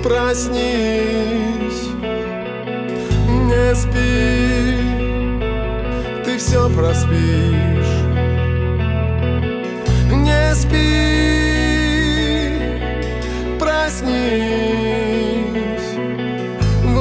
Проснись, не спи, ты все проспишь. Не спи, проснись, в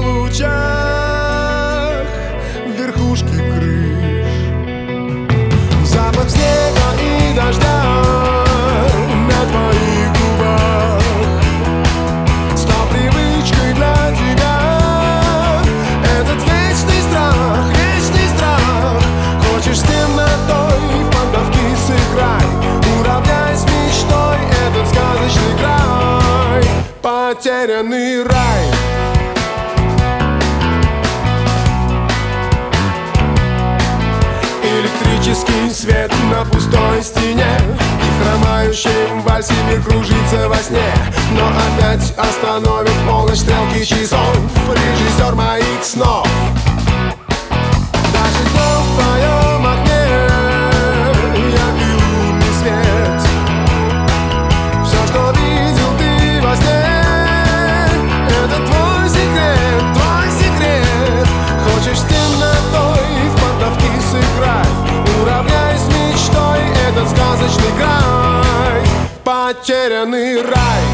лучах верхушки крыш. Запах снега и дождя на твоих губах стал привычкой для тебя. Этот вечный страх, хочешь с темнотой в поддавки сыграй. Уравняй с мечтой этот сказочный край, потерянный рай. Электрический свет на пустой стене, и хромающим вальсе мир кружится во сне. Но опять остановит полночь стрелки часов режиссер моих снов. Даже днем в твоем окне яркий лунный свет. Все, что видел ты во сне, это твой секрет, твой секрет. Хочешь с темнотой в поддавки сыграть. Уравняй с мечтой этот сказочный край, потерянный рай.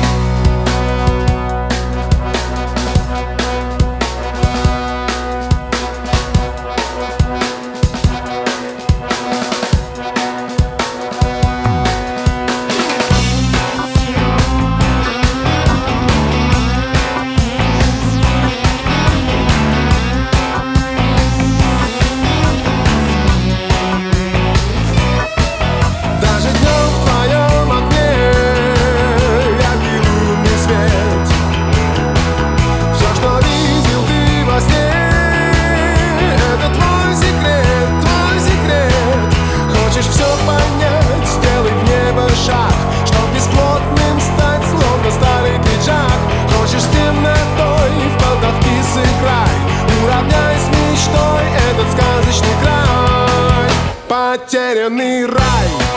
Хочешь с темнотой в поддавки сыграй. Уравняй с мечтой этот сказочный край, потерянный рай.